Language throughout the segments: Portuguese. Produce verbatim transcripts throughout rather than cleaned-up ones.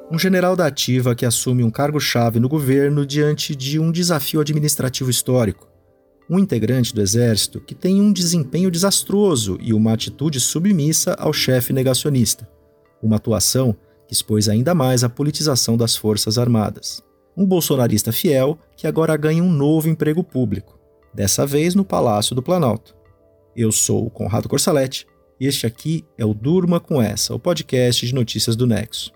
Um general da ativa que assume um cargo-chave no governo diante de um desafio administrativo histórico. Um integrante do Exército que tem um desempenho desastroso e uma atitude submissa ao chefe negacionista. Uma atuação que expôs ainda mais a politização das Forças Armadas. Um bolsonarista fiel que agora ganha um novo emprego público, dessa vez no Palácio do Planalto. Eu sou o Conrado Corsaletti e este aqui é o Durma com Essa, o podcast de notícias do Nexo.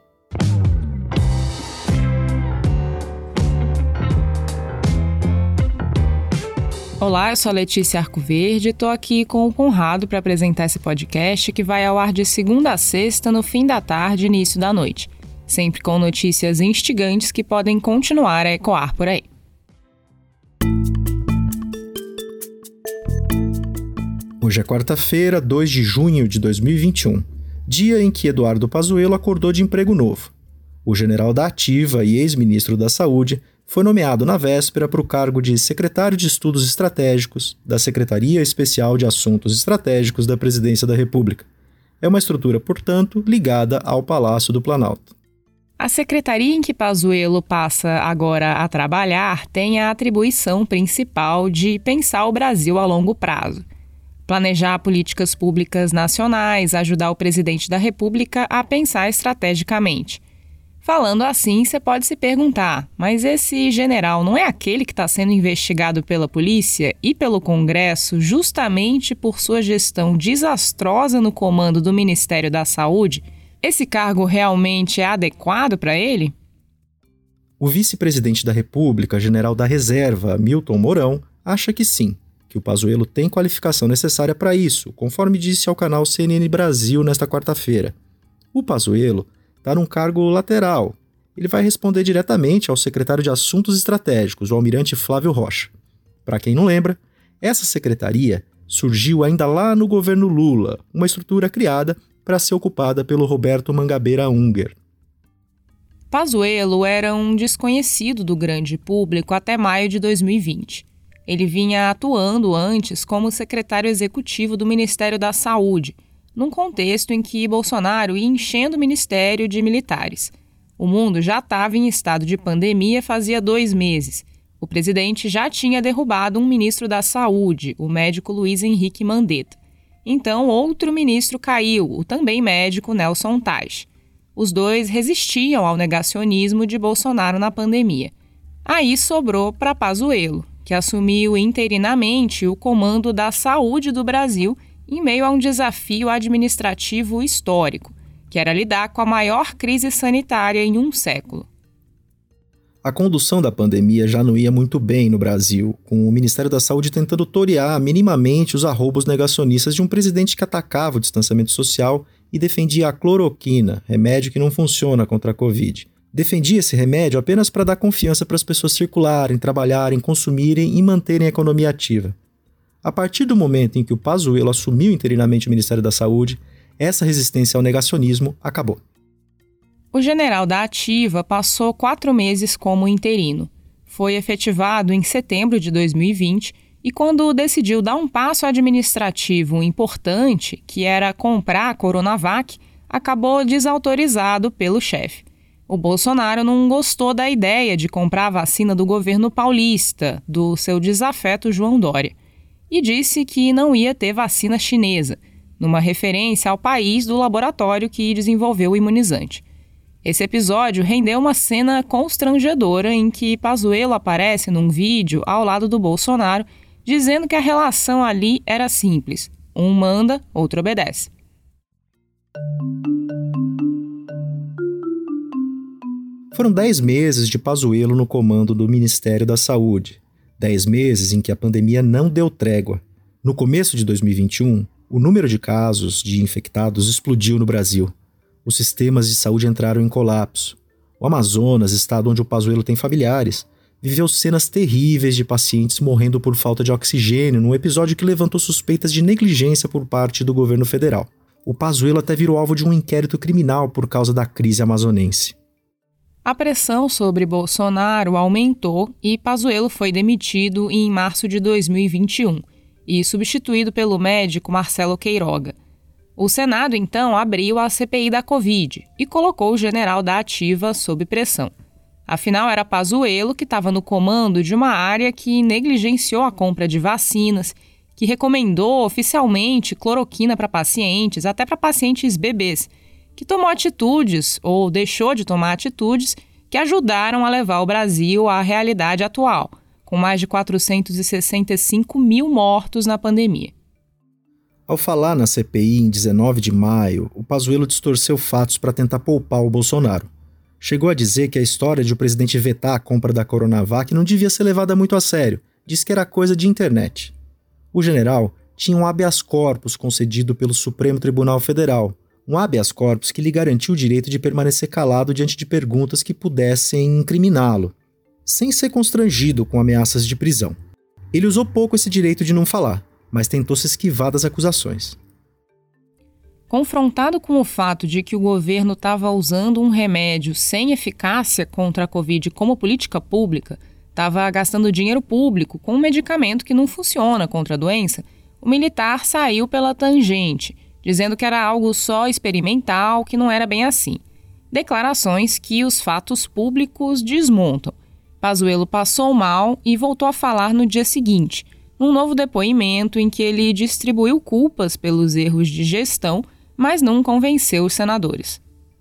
Olá, eu sou a Letícia Arcoverde e estou aqui com o Conrado para apresentar esse podcast que vai ao ar de segunda a sexta, no fim da tarde e início da noite. Sempre com notícias instigantes que podem continuar a ecoar por aí. Hoje é quarta-feira, dois de junho de dois mil e vinte e um, dia em que Eduardo Pazuello acordou de emprego novo. O general da ativa e ex-ministro da Saúde foi nomeado na véspera para o cargo de secretário de Estudos Estratégicos da Secretaria Especial de Assuntos Estratégicos da Presidência da República. É uma estrutura, portanto, ligada ao Palácio do Planalto. A secretaria em que Pazuello passa agora a trabalhar tem a atribuição principal de pensar o Brasil a longo prazo. Planejar políticas públicas nacionais, ajudar o presidente da República a pensar estrategicamente. Falando assim, você pode se perguntar, mas esse general não é aquele que está sendo investigado pela polícia e pelo Congresso justamente por sua gestão desastrosa no comando do Ministério da Saúde? Esse cargo realmente é adequado para ele? O vice-presidente da República, general da Reserva, Milton Mourão, acha que sim, que o Pazuello tem qualificação necessária para isso, conforme disse ao canal C N N Brasil nesta quarta-feira. O Pazuello está num cargo lateral. Ele vai responder diretamente ao secretário de Assuntos Estratégicos, o almirante Flávio Rocha. Para quem não lembra, essa secretaria surgiu ainda lá no governo Lula, uma estrutura criada para ser ocupada pelo Roberto Mangabeira Unger. Pazuello era um desconhecido do grande público até maio de dois mil e vinte. Ele vinha atuando antes como secretário executivo do Ministério da Saúde, num contexto em que Bolsonaro ia enchendo o ministério de militares. O mundo já estava em estado de pandemia fazia dois meses. O presidente já tinha derrubado um ministro da Saúde, o médico Luiz Henrique Mandetta. Então, outro ministro caiu, o também médico Nelson Teich. Os dois resistiam ao negacionismo de Bolsonaro na pandemia. Aí sobrou para Pazuello, que assumiu interinamente o comando da saúde do Brasil em meio a um desafio administrativo histórico, que era lidar com a maior crise sanitária em um século. A condução da pandemia já não ia muito bem no Brasil, com o Ministério da Saúde tentando torear minimamente os arroubos negacionistas de um presidente que atacava o distanciamento social e defendia a cloroquina, remédio que não funciona contra a Covid. Defendia esse remédio apenas para dar confiança para as pessoas circularem, trabalharem, consumirem e manterem a economia ativa. A partir do momento em que o Pazuello assumiu interinamente o Ministério da Saúde, essa resistência ao negacionismo acabou. O general da ativa passou quatro meses como interino. Foi efetivado em setembro de dois mil e vinte e quando decidiu dar um passo administrativo importante, que era comprar a Coronavac, acabou desautorizado pelo chefe. O Bolsonaro não gostou da ideia de comprar a vacina do governo paulista, do seu desafeto João Dória, e disse que não ia ter vacina chinesa, numa referência ao país do laboratório que desenvolveu o imunizante. Esse episódio rendeu uma cena constrangedora em que Pazuello aparece num vídeo ao lado do Bolsonaro, dizendo que a relação ali era simples: um manda, outro obedece. Foram dez meses de Pazuello no comando do Ministério da Saúde. Dez meses em que a pandemia não deu trégua. No começo de dois mil e vinte e um, o número de casos de infectados explodiu no Brasil. Os sistemas de saúde entraram em colapso. O Amazonas, estado onde o Pazuello tem familiares, viveu cenas terríveis de pacientes morrendo por falta de oxigênio num episódio que levantou suspeitas de negligência por parte do governo federal. O Pazuello até virou alvo de um inquérito criminal por causa da crise amazonense. A pressão sobre Bolsonaro aumentou e Pazuello foi demitido em março de dois mil e vinte e um e substituído pelo médico Marcelo Queiroga. O Senado, então, abriu a C P I da Covid e colocou o general da Ativa sob pressão. Afinal, era Pazuello que estava no comando de uma área que negligenciou a compra de vacinas, que recomendou oficialmente cloroquina para pacientes, até para pacientes bebês, que tomou atitudes ou deixou de tomar atitudes que ajudaram a levar o Brasil à realidade atual, com mais de quatrocentos e sessenta e cinco mil mortos na pandemia. Ao falar na C P I em dezenove de maio, o Pazuello distorceu fatos para tentar poupar o Bolsonaro. Chegou a dizer que a história de o presidente vetar a compra da Coronavac não devia ser levada muito a sério, disse que era coisa de internet. O general tinha um habeas corpus concedido pelo Supremo Tribunal Federal, um habeas corpus que lhe garantiu o direito de permanecer calado diante de perguntas que pudessem incriminá-lo, sem ser constrangido com ameaças de prisão. Ele usou pouco esse direito de não falar, mas tentou se esquivar das acusações. Confrontado com o fato de que o governo estava usando um remédio sem eficácia contra a Covid como política pública, estava gastando dinheiro público com um medicamento que não funciona contra a doença, o militar saiu pela tangente, dizendo que era algo só experimental, que não era bem assim. Declarações que os fatos públicos desmontam. Pazuello passou mal e voltou a falar no dia seguinte, num novo depoimento em que ele distribuiu culpas pelos erros de gestão, mas não convenceu os senadores.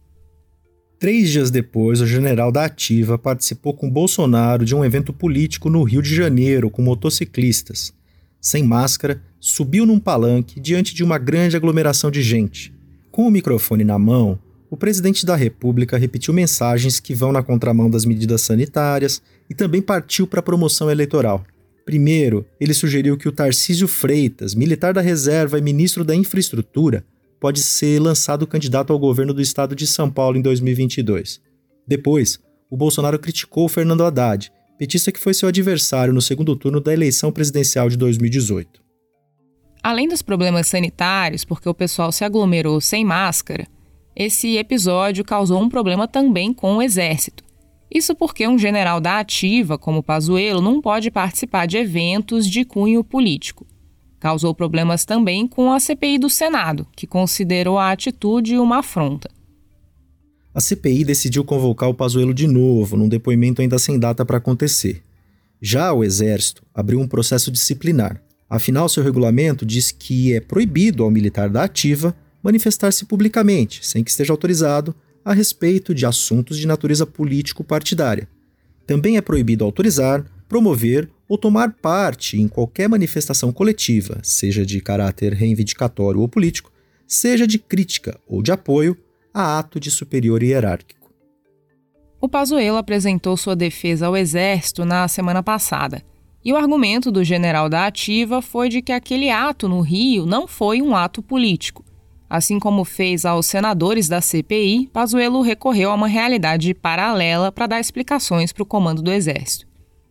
Três dias depois, o general da Ativa participou com Bolsonaro de um evento político no Rio de Janeiro com motociclistas. Sem máscara, subiu num palanque diante de uma grande aglomeração de gente. Com o microfone na mão, o presidente da República repetiu mensagens que vão na contramão das medidas sanitárias e também partiu para a promoção eleitoral. Primeiro, ele sugeriu que o Tarcísio Freitas, militar da reserva e ministro da Infraestrutura, pode ser lançado candidato ao governo do estado de São Paulo em dois mil e vinte e dois. Depois, o Bolsonaro criticou o Fernando Haddad, petista que foi seu adversário no segundo turno da eleição presidencial de dois mil e dezoito. Além dos problemas sanitários, porque o pessoal se aglomerou sem máscara, esse episódio causou um problema também com o Exército. Isso porque um general da Ativa, como Pazuello, não pode participar de eventos de cunho político. Causou problemas também com a C P I do Senado, que considerou a atitude uma afronta. A C P I decidiu convocar o Pazuello de novo, num depoimento ainda sem data para acontecer. Já o Exército abriu um processo disciplinar. Afinal, seu regulamento diz que é proibido ao militar da Ativa manifestar-se publicamente, sem que esteja autorizado, a respeito de assuntos de natureza político-partidária. Também é proibido autorizar, promover ou tomar parte em qualquer manifestação coletiva, seja de caráter reivindicatório ou político, seja de crítica ou de apoio a ato de superior hierárquico. O Pazuello apresentou sua defesa ao Exército na semana passada, e o argumento do general da Ativa foi de que aquele ato no Rio não foi um ato político. Assim como fez aos senadores da C P I, Pazuello recorreu a uma realidade paralela para dar explicações para o comando do Exército.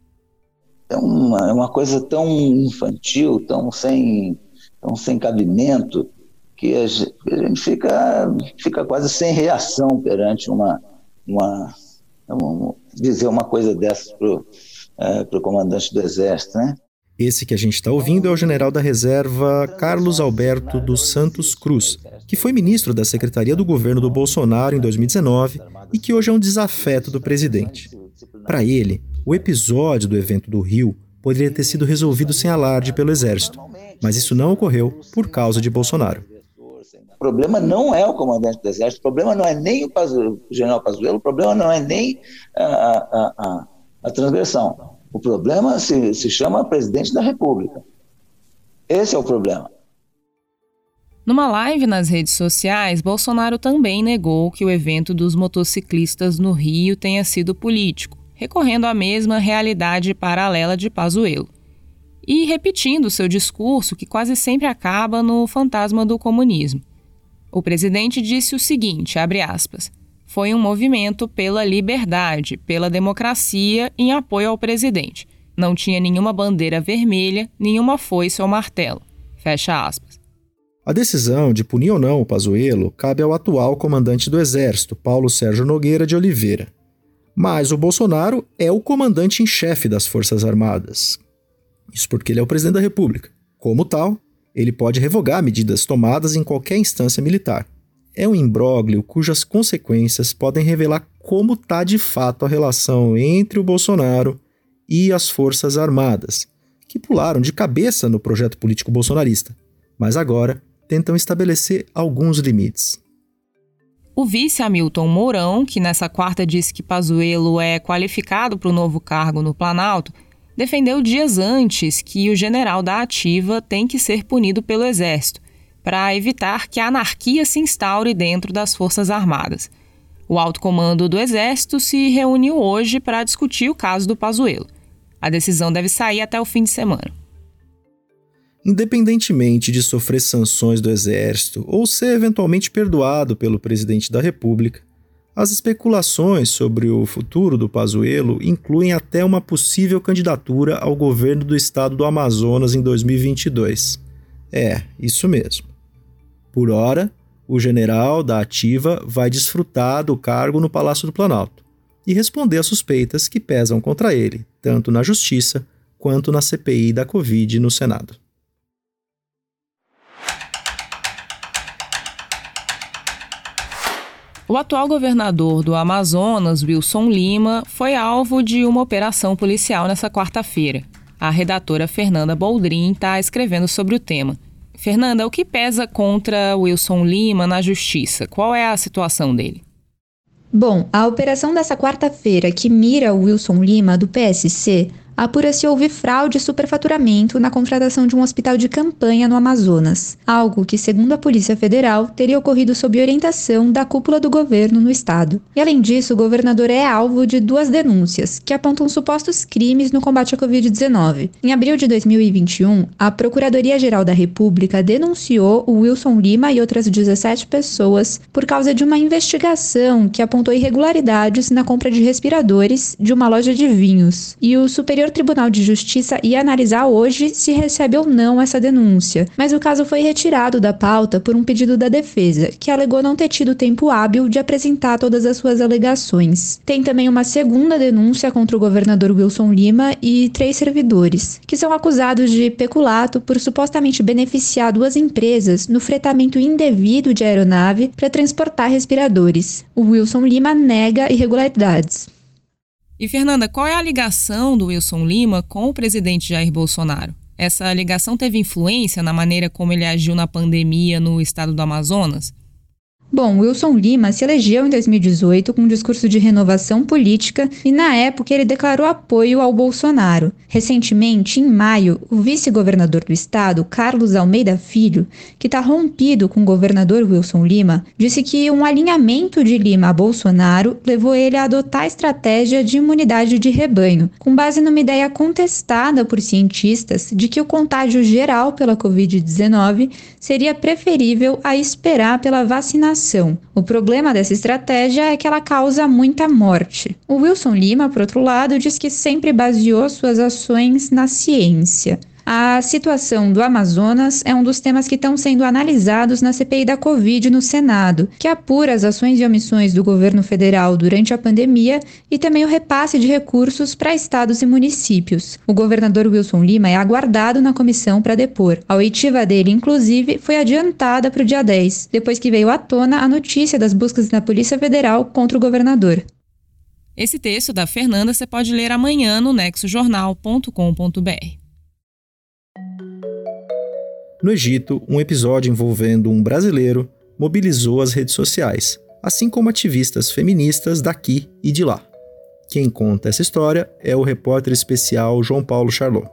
É uma, é uma coisa tão infantil, tão sem, tão sem cabimento, que a gente, a gente fica, fica quase sem reação perante uma, uma, uma dizer uma coisa dessas para o é, comandante do Exército, né? Esse que a gente está ouvindo é o general da reserva Carlos Alberto dos Santos Cruz, que foi ministro da Secretaria do Governo do Bolsonaro em dois mil e dezenove e que hoje é um desafeto do presidente. Para ele, o episódio do evento do Rio poderia ter sido resolvido sem alarde pelo Exército, mas isso não ocorreu por causa de Bolsonaro. O problema não é o comandante do Exército, o problema não é nem o, Pazuello, o general Pazuello, o problema não é nem a, a, a, a transgressão. O problema se, se chama presidente da República. Esse é o problema. Numa live nas redes sociais, Bolsonaro também negou que o evento dos motociclistas no Rio tenha sido político, recorrendo à mesma realidade paralela de Pazuello. E repetindo seu discurso, que quase sempre acaba no fantasma do comunismo. O presidente disse o seguinte, abre aspas, foi um movimento pela liberdade, pela democracia em apoio ao presidente. Não tinha nenhuma bandeira vermelha, nenhuma foice ou martelo. Fecha aspas. A decisão de punir ou não o Pazuello cabe ao atual comandante do Exército, Paulo Sérgio Nogueira de Oliveira. Mas o Bolsonaro é o comandante em chefe das Forças Armadas. Isso porque ele é o presidente da República. Como tal, Ele pode revogar medidas tomadas em qualquer instância militar. É um imbróglio cujas consequências podem revelar como está de fato a relação entre o Bolsonaro e as Forças Armadas, que pularam de cabeça no projeto político bolsonarista, mas agora tentam estabelecer alguns limites. O vice Hamilton Mourão, que nessa quarta disse que Pazuello é qualificado para o novo cargo no Planalto, defendeu dias antes que o general da ativa tem que ser punido pelo Exército, para evitar que a anarquia se instaure dentro das Forças Armadas. O alto comando do Exército se reuniu hoje para discutir o caso do Pazuello. A decisão deve sair até o fim de semana. Independentemente de sofrer sanções do Exército ou ser eventualmente perdoado pelo presidente da República, as especulações sobre o futuro do Pazuello incluem até uma possível candidatura ao governo do estado do Amazonas em dois mil e vinte e dois. É, isso mesmo. Por ora, o general da ativa vai desfrutar do cargo no Palácio do Planalto e responder às suspeitas que pesam contra ele, tanto na Justiça quanto na C P I da Covid no Senado. O atual governador do Amazonas, Wilson Lima, foi alvo de uma operação policial nessa quarta-feira. A redatora Fernanda Boldrin está escrevendo sobre o tema. Fernanda, o que pesa contra Wilson Lima na justiça? Qual é a situação dele? Bom, a operação dessa quarta-feira que mira o Wilson Lima, do P S C, apura se houve fraude e superfaturamento na contratação de um hospital de campanha no Amazonas, algo que, segundo a Polícia Federal, teria ocorrido sob orientação da cúpula do governo no estado. E, além disso, o governador é alvo de duas denúncias, que apontam supostos crimes no combate à covid dezenove. Em abril de dois mil e vinte e um, a Procuradoria-Geral da República denunciou o Wilson Lima e outras dezessete pessoas por causa de uma investigação que apontou irregularidades na compra de respiradores de uma loja de vinhos. E o Superior Tribunal de Justiça ia analisar hoje se recebe ou não essa denúncia, mas o caso foi retirado da pauta por um pedido da defesa, que alegou não ter tido tempo hábil de apresentar todas as suas alegações. Tem também uma segunda denúncia contra o governador Wilson Lima e três servidores, que são acusados de peculato por supostamente beneficiar duas empresas no fretamento indevido de aeronave para transportar respiradores. O Wilson Lima nega irregularidades. E, Fernanda, qual é a ligação do Wilson Lima com o presidente Jair Bolsonaro? Essa ligação teve influência na maneira como ele agiu na pandemia no estado do Amazonas? Bom, Wilson Lima se elegeu em dois mil e dezoito com um discurso de renovação política e, na época, ele declarou apoio ao Bolsonaro. Recentemente, em maio, o vice-governador do estado, Carlos Almeida Filho, que está rompido com o governador Wilson Lima, disse que um alinhamento de Lima a Bolsonaro levou ele a adotar a estratégia de imunidade de rebanho, com base numa ideia contestada por cientistas de que o contágio geral pela covid dezenove seria preferível a esperar pela vacinação. O problema dessa estratégia é que ela causa muita morte. O Wilson Lima, por outro lado, diz que sempre baseou suas ações na ciência. A situação do Amazonas é um dos temas que estão sendo analisados na C P I da Covid no Senado, que apura as ações e omissões do governo federal durante a pandemia e também o repasse de recursos para estados e municípios. O governador Wilson Lima é aguardado na comissão para depor. A oitiva dele, inclusive, foi adiantada para o dia dez, depois que veio à tona a notícia das buscas da Polícia Federal contra o governador. Esse texto da Fernanda você pode ler amanhã no nexo jornal ponto com ponto b r. No Egito, um episódio envolvendo um brasileiro mobilizou as redes sociais, assim como ativistas feministas daqui e de lá. Quem conta essa história é o repórter especial João Paulo Charlot.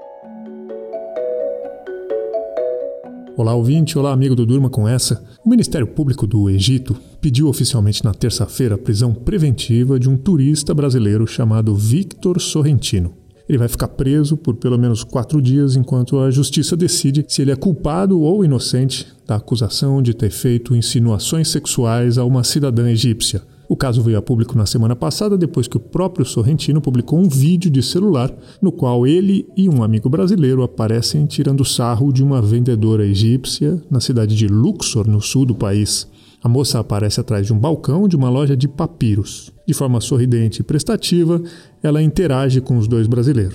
Olá, ouvinte. Olá, amigo do Durma Com Essa. O Ministério Público do Egito pediu oficialmente na terça-feira a prisão preventiva de um turista brasileiro chamado Victor Sorrentino. Ele vai ficar preso por pelo menos quatro dias enquanto a justiça decide se ele é culpado ou inocente da acusação de ter feito insinuações sexuais a uma cidadã egípcia. O caso veio a público na semana passada depois que o próprio Sorrentino publicou um vídeo de celular no qual ele e um amigo brasileiro aparecem tirando sarro de uma vendedora egípcia na cidade de Luxor, no sul do país. A moça aparece atrás de um balcão de uma loja de papiros. De forma sorridente e prestativa, ela interage com os dois brasileiros.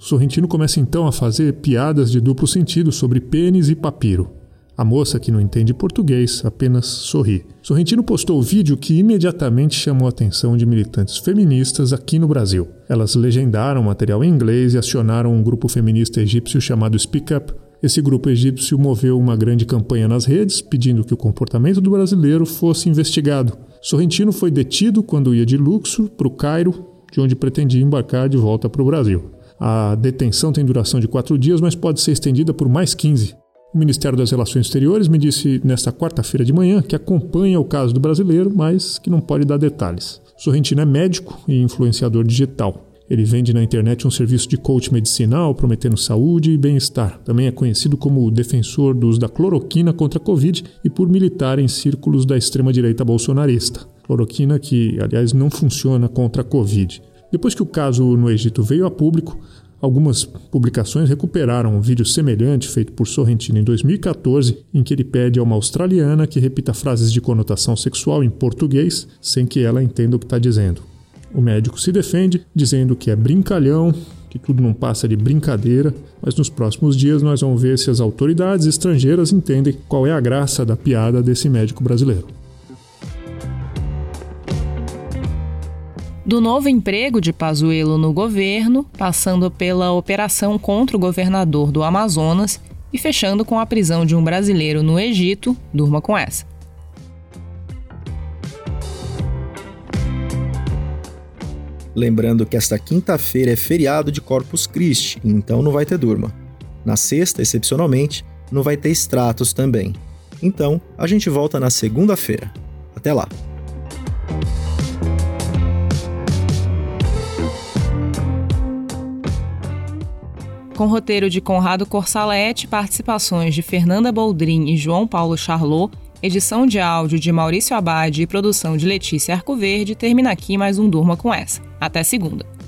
Sorrentino começa então a fazer piadas de duplo sentido sobre pênis e papiro. A moça, que não entende português, apenas sorri. Sorrentino postou o vídeo que imediatamente chamou a atenção de militantes feministas aqui no Brasil. Elas legendaram o material em inglês e acionaram um grupo feminista egípcio chamado Speak Up. Esse grupo egípcio moveu uma grande campanha nas redes, pedindo que o comportamento do brasileiro fosse investigado. Sorrentino foi detido quando ia de Luxor para o Cairo, de onde pretendia embarcar de volta para o Brasil. A detenção tem duração de quatro dias, mas pode ser estendida por mais quinze. O Ministério das Relações Exteriores me disse nesta quarta-feira de manhã que acompanha o caso do brasileiro, mas que não pode dar detalhes. Sorrentino é médico e influenciador digital. Ele vende na internet um serviço de coach medicinal, prometendo saúde e bem-estar. Também é conhecido como defensor do uso da cloroquina contra a Covid e por militar em círculos da extrema-direita bolsonarista. Cloroquina que, aliás, não funciona contra a Covid. Depois que o caso no Egito veio a público, algumas publicações recuperaram um vídeo semelhante feito por Sorrentino em dois mil e catorze, em que ele pede a uma australiana que repita frases de conotação sexual em português, sem que ela entenda o que está dizendo. O médico se defende, dizendo que é brincalhão, que tudo não passa de brincadeira, mas nos próximos dias nós vamos ver se as autoridades estrangeiras entendem qual é a graça da piada desse médico brasileiro. Do novo emprego de Pazuello no governo, passando pela operação contra o governador do Amazonas e fechando com a prisão de um brasileiro no Egito, durma com essa. Lembrando que esta quinta-feira é feriado de Corpus Christi, então não vai ter durma. Na sexta, excepcionalmente, não vai ter extratos também. Então, a gente volta na segunda-feira. Até lá! Com roteiro de Conrado Corsalete, participações de Fernanda Boldrin e João Paulo Charlot, edição de áudio de Maurício Abad e produção de Letícia Arcoverde, termina aqui mais um Durma com Essa. Até segunda.